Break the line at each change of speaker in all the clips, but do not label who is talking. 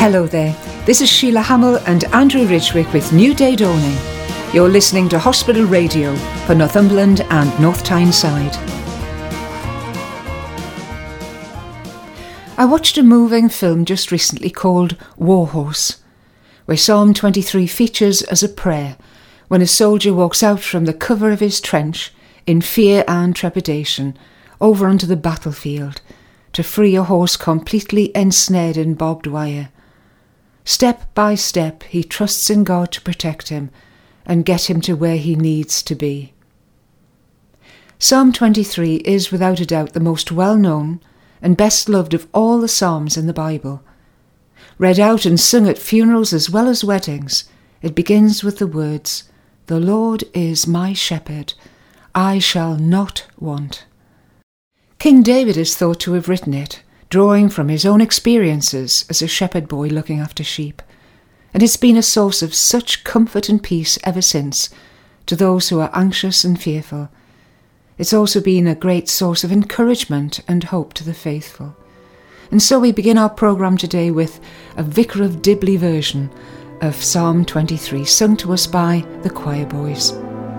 Hello there, this is Sheila Hamill and Andrew Ridgwick with New Day Dawning. You're listening to Hospital Radio for Northumberland and North Tyneside. I watched a moving film just recently called War Horse, where Psalm 23 features as a prayer when a soldier walks out from the cover of his trench in fear and trepidation over onto the battlefield to free a horse completely ensnared in barbed wire. Step by step, he trusts in God to protect him and get him to where he needs to be. Psalm 23 is without a doubt the most well-known and best loved of all the psalms in the Bible. Read out and sung at funerals as well as weddings, it begins with the words, "The Lord is my shepherd, I shall not want." King David is thought to have written it, drawing from his own experiences as a shepherd boy looking after sheep, and it's been a source of such comfort and peace ever since to those who are anxious and fearful. It's also been a great source of encouragement and hope to the faithful. And so we begin our programme today with a Vicar of Dibley version of Psalm 23, sung to us by the choir boys.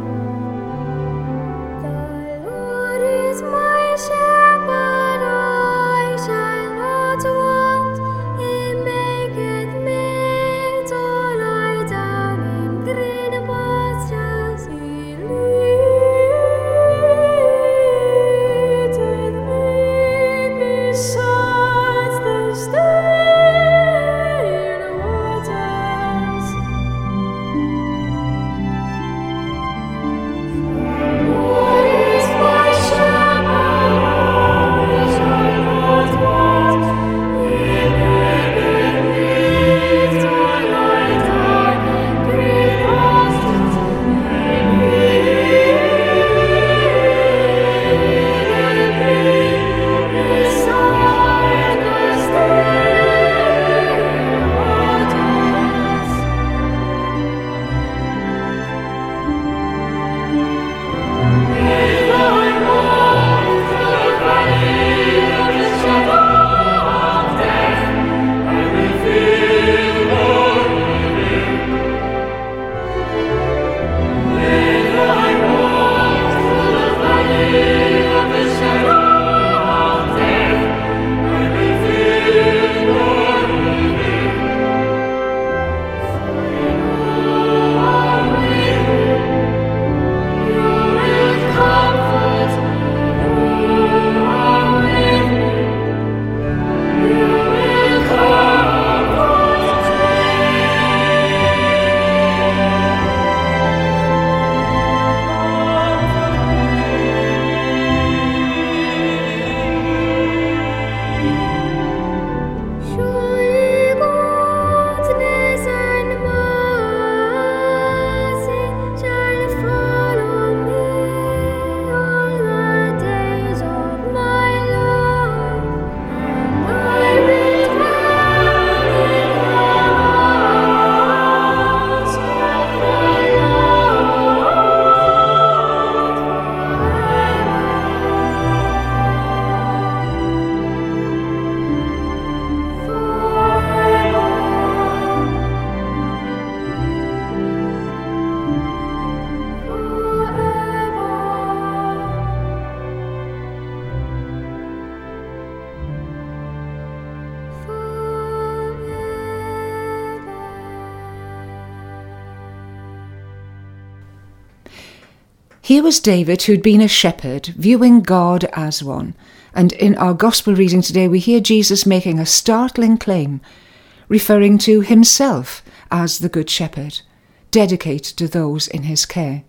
Here was David, who'd been a shepherd, viewing God as one. And in our gospel reading today, we hear Jesus making a startling claim, referring to himself as the Good Shepherd, dedicated to those in his care.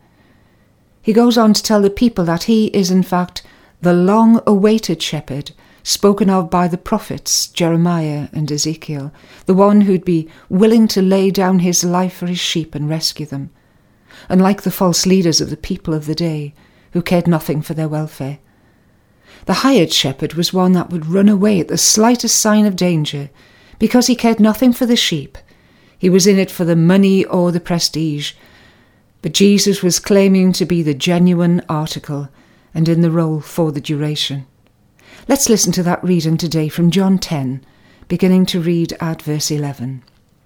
He goes on to tell the people that he is in fact the long-awaited shepherd, spoken of by the prophets Jeremiah and Ezekiel, the one who'd be willing to lay down his life for his sheep and rescue them. Unlike the false leaders of the people of the day, who cared nothing for their welfare. The hired shepherd was one that would run away at the slightest sign of danger, because he cared nothing for the sheep. He was in it for the money or the prestige. But Jesus was claiming to be the genuine article, and in the role for the duration. Let's listen to that reading today from John 10, beginning to read at verse 11.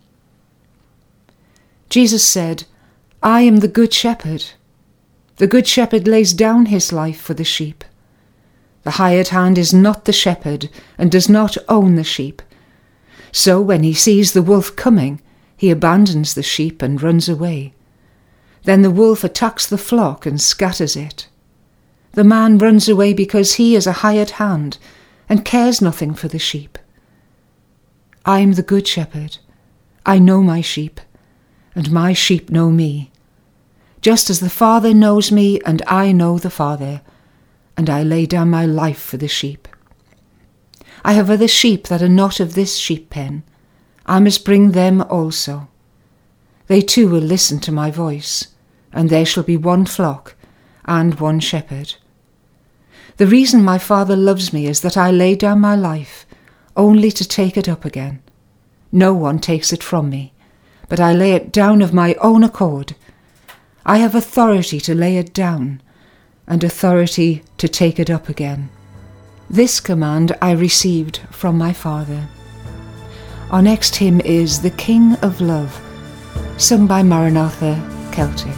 Jesus said, "I am the good shepherd. The good shepherd lays down his life for the sheep. The hired hand is not the shepherd and does not own the sheep. So when he sees the wolf coming, he abandons the sheep and runs away. Then the wolf attacks the flock and scatters it. The man runs away because he is a hired hand and cares nothing for the sheep. I am the good shepherd. I know my sheep, and my sheep know me. Just as the Father knows me, and I know the Father, and I lay down my life for the sheep. I have other sheep that are not of this sheep pen. I must bring them also. They too will listen to my voice, and there shall be one flock and one shepherd. The reason my Father loves me is that I lay down my life, only to take it up again. No one takes it from me, but I lay it down of my own accord. I have authority to lay it down, and authority to take it up again. This command I received from my Father." Our next hymn is "The King of Love," sung by Maranatha Celtic.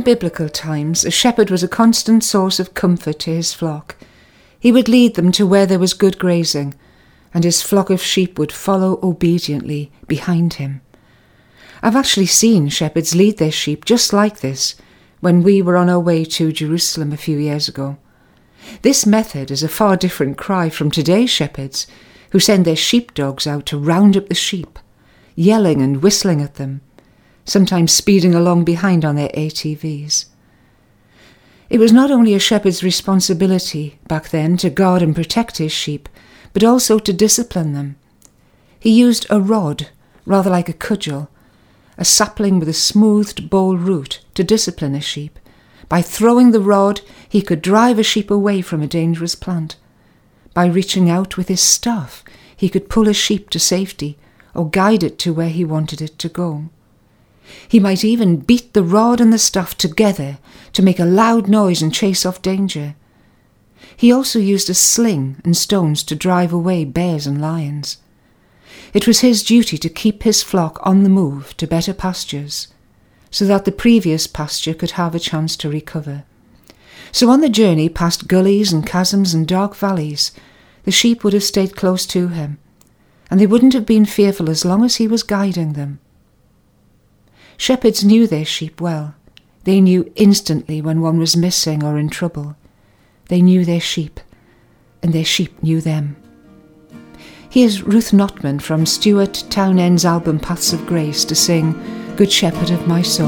biblical times, a shepherd was a constant source of comfort to his flock. He would lead them to where there was good grazing, and his flock of sheep would follow obediently behind him. I've actually seen shepherds lead their sheep just like this when we were on our way to Jerusalem a few years ago. This method is a far different cry from today's shepherds, who send their sheepdogs out to round up the sheep, yelling and whistling at them, sometimes speeding along behind on their ATVs. It was not only a shepherd's responsibility back then to guard and protect his sheep, but also to discipline them. He used a rod, rather like a cudgel, a sapling with a smoothed bowl root, to discipline a sheep. By throwing the rod, he could drive a sheep away from a dangerous plant. By reaching out with his staff, he could pull a sheep to safety or guide it to where he wanted it to go. He might even beat the rod and the staff together to make a loud noise and chase off danger. He also used a sling and stones to drive away bears and lions. It was his duty to keep his flock on the move to better pastures, so that the previous pasture could have a chance to recover. So on the journey past gullies and chasms and dark valleys, the sheep would have stayed close to him, and they wouldn't have been fearful as long as he was guiding them. Shepherds knew their sheep well. They knew instantly when one was missing or in trouble. They knew their sheep, and their sheep knew them. Here's Ruth Notman from Stuart Townend's album Paths of Grace to sing Good Shepherd of My Soul.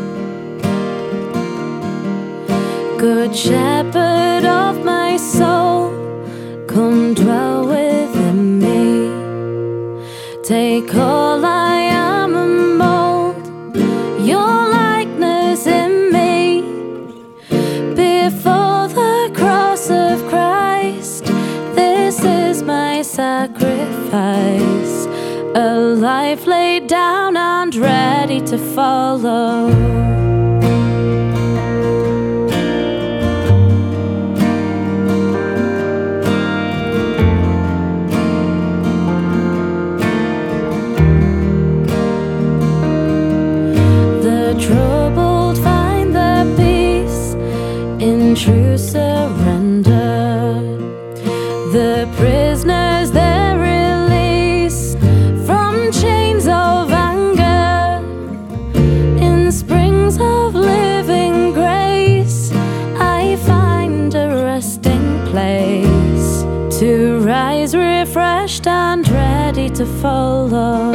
Good Shepherd of my soul, come dwell within me. Take all I am and mold your likeness in me. Before the cross of Christ, this is my sacrifice, a life laid down and ready to follow. Troubled find their peace in true surrender. The prisoners their release from chains of anger. In springs of living grace, I find a resting place to rise refreshed and ready to follow.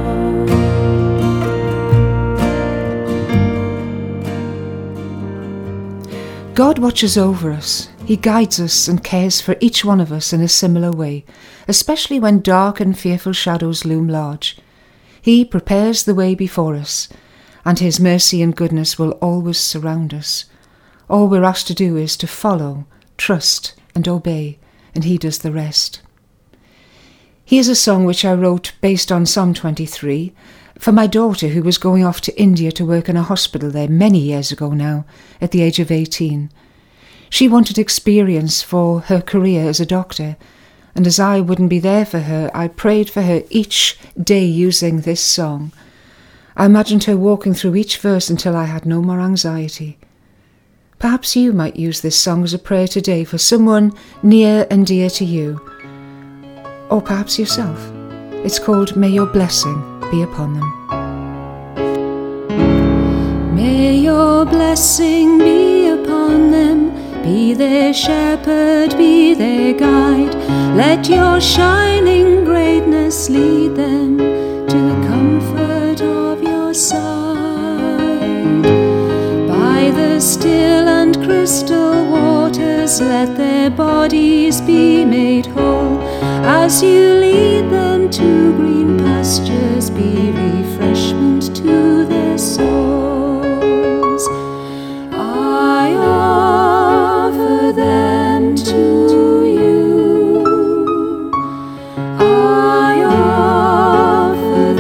God watches over us. He guides us and cares for each one of us in a similar way, especially when dark and fearful shadows loom large. He prepares the way before us, and his mercy and goodness will always surround us. All we're asked to do is to follow, trust, and obey, and he does the rest. Here's a song which I wrote based on Psalm 23, for my daughter who was going off to India to work in a hospital there many years ago now, at the age of 18. She wanted experience for her career as a doctor, and as I wouldn't be there for her, I prayed for her each day using this song. I imagined her walking through each verse until I had no more anxiety. Perhaps you might use this song as a prayer today for someone near and dear to you, or perhaps yourself. It's called May Your Blessing Be Upon Them.
May your blessing be upon them, be their shepherd, be their guide. Let your shining greatness lead them to the comfort of your side. By the still and crystal waters, let their bodies be made whole. As you lead them to green pastures, be refreshment to their souls. I offer them to you. I offer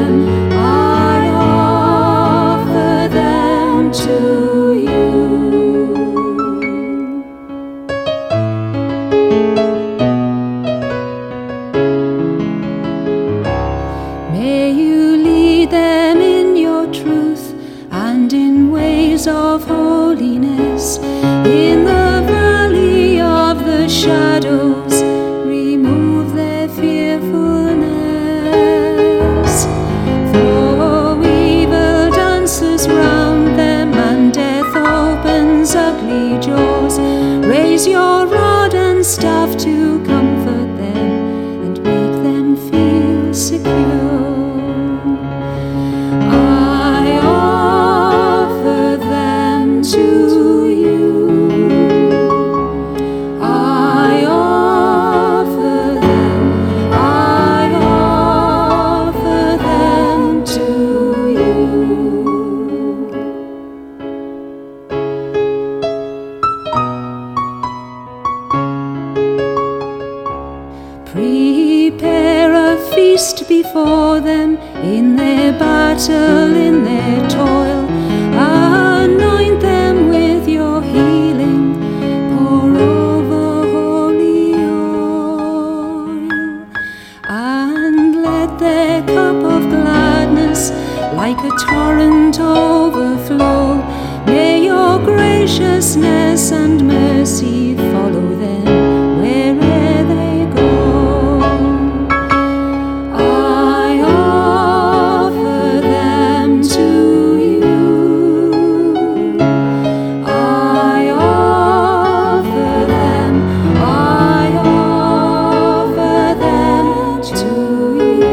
them to you. May you lead use your rod and staff to comfort them and make them feel secure. I offer them to you. I offer them to you. Prepare a feast before them in their battle, in their toil. Anoint them with your healing, pour over holy oil, and let their cup of gladness like a torrent overflow. May your graciousness and mercy follow them wherever they go. I offer them to you. I offer them to you.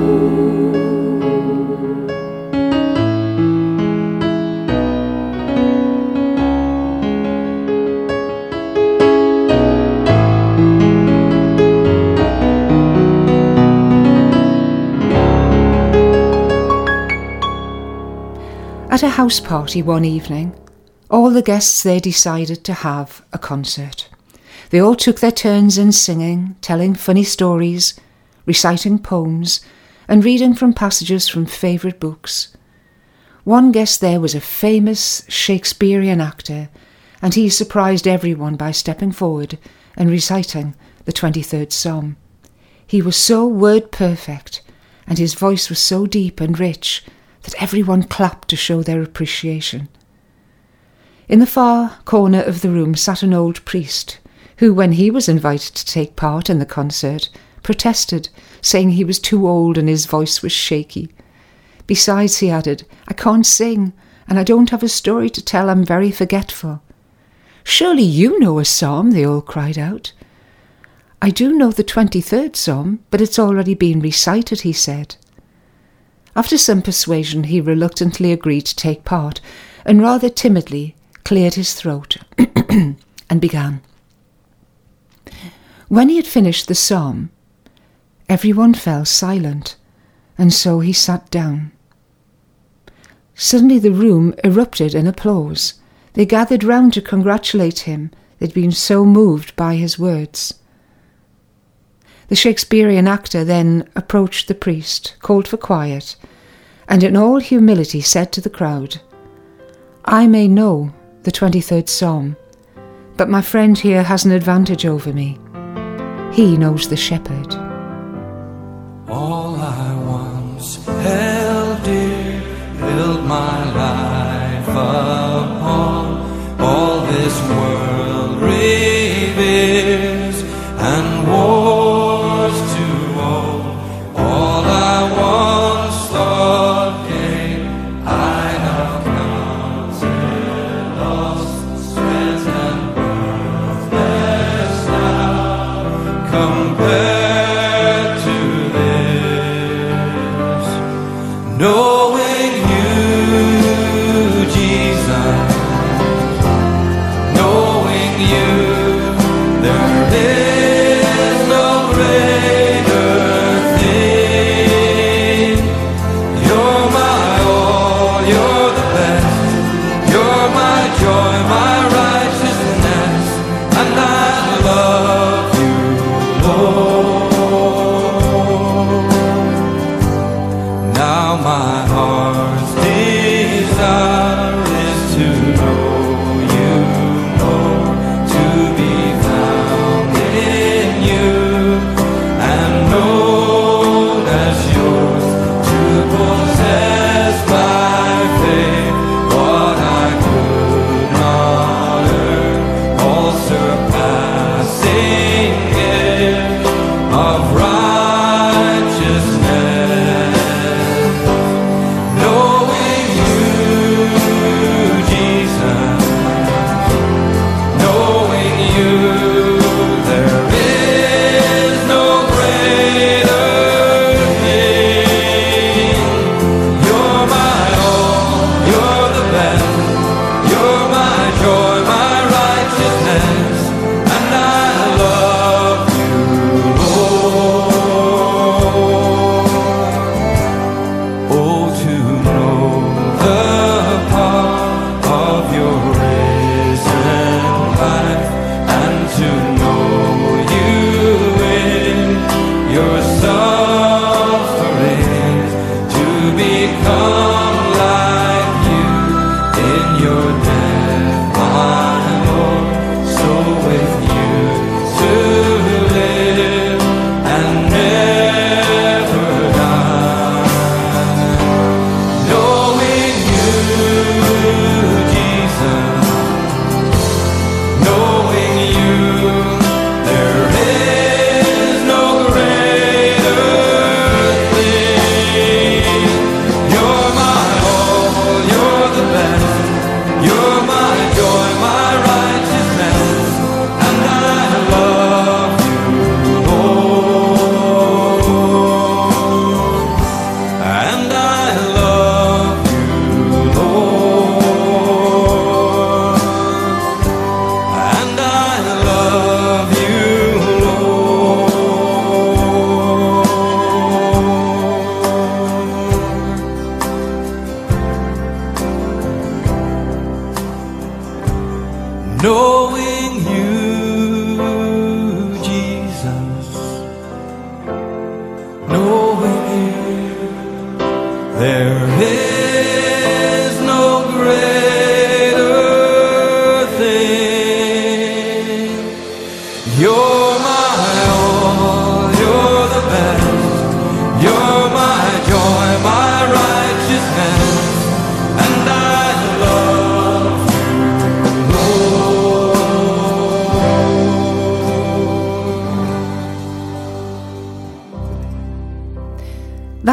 At a house party one evening, all the guests there decided to have a concert. They all took their turns in singing, telling funny stories, reciting poems, and reading from passages from favourite books. One guest there was a famous Shakespearean actor, and he surprised everyone by stepping forward and reciting the 23rd Psalm. He was so word perfect, and his voice was so deep and rich that everyone clapped to show their appreciation. In the far corner of the room sat an old priest, who, when he was invited to take part in the concert, protested, saying he was too old and his voice was shaky. Besides, he added, "I can't sing, and I don't have a story to tell. I'm very forgetful." "Surely you know a psalm," they all cried out. "I do know the 23rd Psalm, but it's already been recited," he said. After some persuasion, he reluctantly agreed to take part, and rather timidly cleared his throat and began. When he had finished the psalm, everyone fell silent, and so he sat down. Suddenly the room erupted in applause. They gathered round to congratulate him. They'd been so moved by his words. The Shakespearean actor then approached the priest, called for quiet, and in all humility said to the crowd, "I may know the 23rd Psalm, but my friend here has an advantage over me. He knows the shepherd."
All I once held dear, built my life upon, all this world reveres and wars to own. All I once thought gain, I have counted lost, strength and worthless now, compared to this, knowing you, Jesus, knowing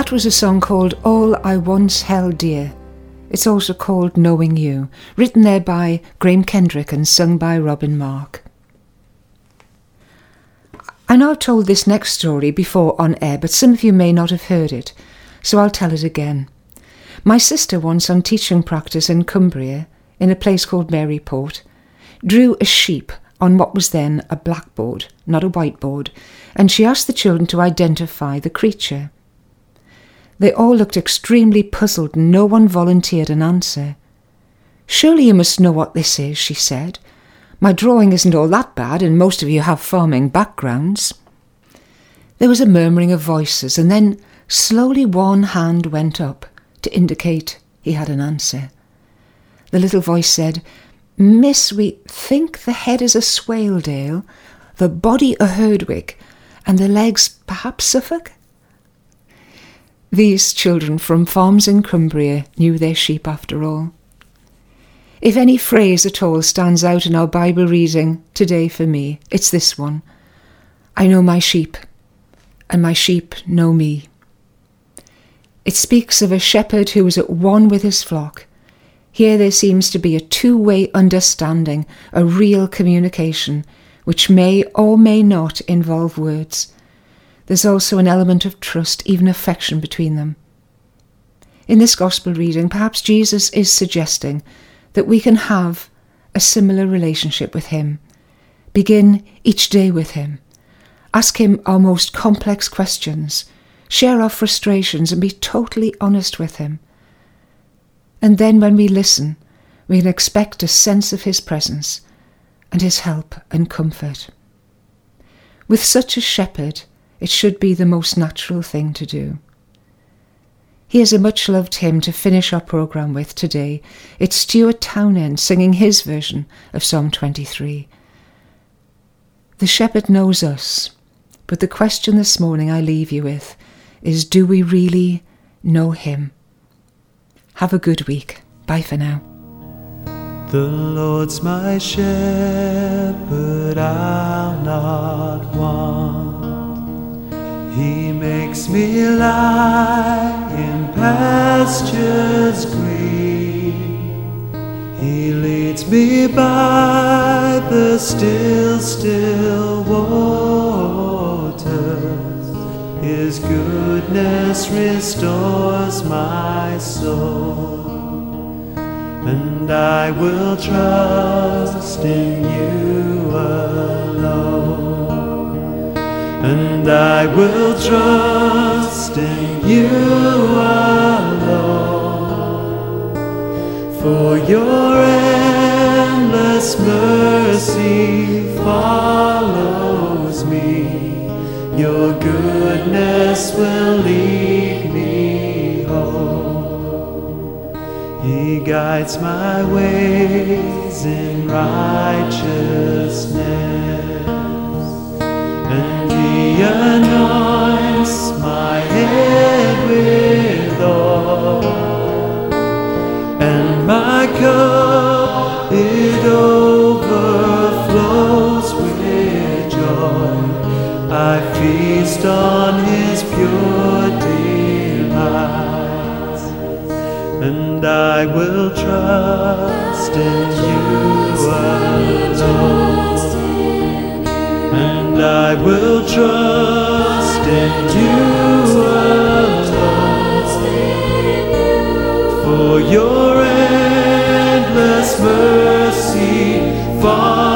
That was a song called All I Once Held Dear. It's also called Knowing You, written there by Graham Kendrick and sung by Robin Mark. I know I've told this next story before on air, but some of you may not have heard it, so I'll tell it again. My sister, once on teaching practice in Cumbria, in a place called Maryport, drew a sheep on what was then a blackboard, not a whiteboard, and she asked the children to identify the creature. They all looked extremely puzzled and no one volunteered an answer. "Surely you must know what this is," she said. "My drawing isn't all that bad and most of you have farming backgrounds." There was a murmuring of voices and then slowly one hand went up to indicate he had an answer. The little voice said, "Miss, we think the head is a Swaledale, the body a Herdwick, and the legs perhaps Suffolk." These children from farms in Cumbria knew their sheep after all. If any phrase at all stands out in our Bible reading today for me, it's this one: I know my sheep, and my sheep know me. It speaks of a shepherd who is at one with his flock. Here there seems to be a two-way understanding, a real communication, which may or may not involve words. There's also an element of trust, even affection between them. In this gospel reading, perhaps Jesus is suggesting that we can have a similar relationship with him. Begin each day with him. Ask him our most complex questions. Share our frustrations and be totally honest with him. And then when we listen, we can expect a sense of his presence and his help and comfort. With such a shepherd, it should be the most natural thing to do. Here's a much-loved hymn to finish our programme with today. It's Stuart Townend singing his version of Psalm 23. The shepherd knows us, but the question this morning I leave you with is, do we really know him? Have a good week. Bye for now.
The Lord's my shepherd, I'll not want. He makes me lie in pastures green. He leads me by the still, still waters. His goodness restores my soul. And I will trust in you alone. And I will trust in you alone. For your endless mercy follows me. Your goodness will lead me home. He guides my ways in righteousness. And he anoints my head with oil, and my cup, it overflows with joy. I feast on his pure delights, and I will trust in you alone. And I will trust in you alone. For your endless mercy follows